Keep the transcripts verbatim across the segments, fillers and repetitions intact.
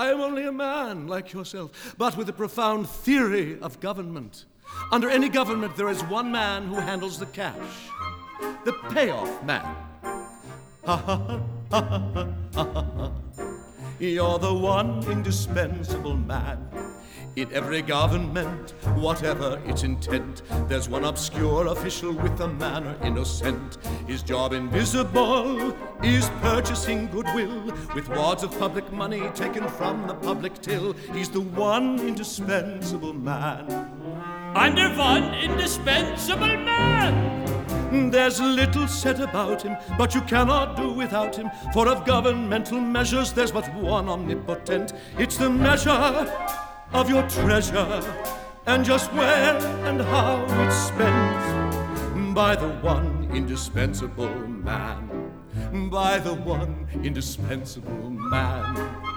I am only a man like yourself, but with a profound theory of government. Under any government, there is one man who handles the cash, the payoff man. Ha ha ha ha ha ha ha. You're the one indispensable man. In every government, whatever its intent, there's one obscure official with a manner innocent. His job invisible is purchasing goodwill with wads of public money taken from the public till. He's the one indispensable man. I'm the one indispensable man. There's little said about him, but you cannot do without him. For of governmental measures, there's but one omnipotent. It's the measure of your treasure, and just where and how it's spent. By the one indispensable man. By the one indispensable man.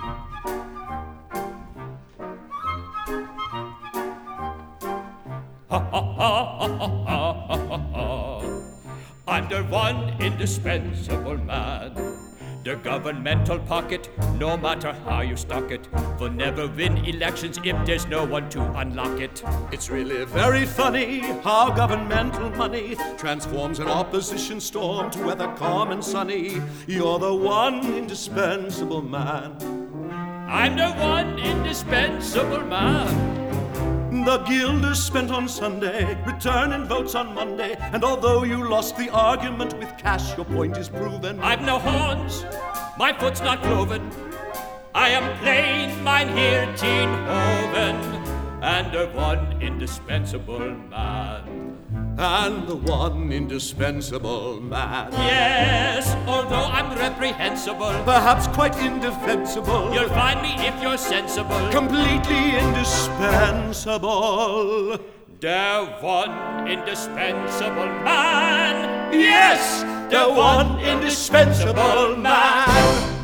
Ha ha ha ha ha ha ha ha. I'm the one indispensable man. The governmental pocket, no matter how you stock it, will never win elections if there's no one to unlock it. It's really very funny how governmental money transforms an opposition storm to weather calm and sunny. You're the one indispensable man. I'm the one indispensable man. The guilders spent on Sunday, return in votes on Monday, and although you lost the argument with cash, your point is proven. I've no horns, my foot's not cloven. I am plain Mynheer Tienhoven, and the one indispensable man. And the one indispensable man. Yes, although I'm reprehensible, Perhaps quite indefensible. you'll find me if you're sensible. Completely indispensable. The one indispensable man. Yes, the one indispensable man.